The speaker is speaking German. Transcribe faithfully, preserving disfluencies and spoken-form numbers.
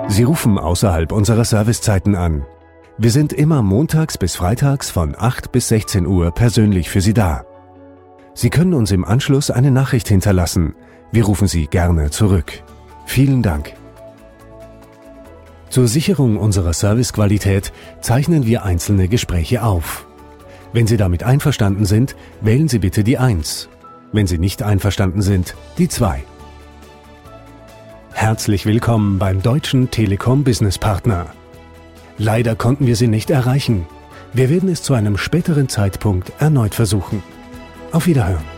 Sie rufen außerhalb unserer Servicezeiten an. Wir sind immer montags bis freitags von acht bis sechzehn Uhr persönlich für Sie da. Sie können uns im Anschluss eine Nachricht hinterlassen. Wir rufen Sie gerne zurück. Vielen Dank. Zur Sicherung unserer Servicequalität zeichnen wir einzelne Gespräche auf. Wenn Sie damit einverstanden sind, wählen Sie bitte die eins. Wenn Sie nicht einverstanden sind, die zwei. Herzlich willkommen beim Deutschen Telekom Business Partner. Leider konnten wir Sie nicht erreichen. Wir werden es zu einem späteren Zeitpunkt erneut versuchen. Auf Wiederhören.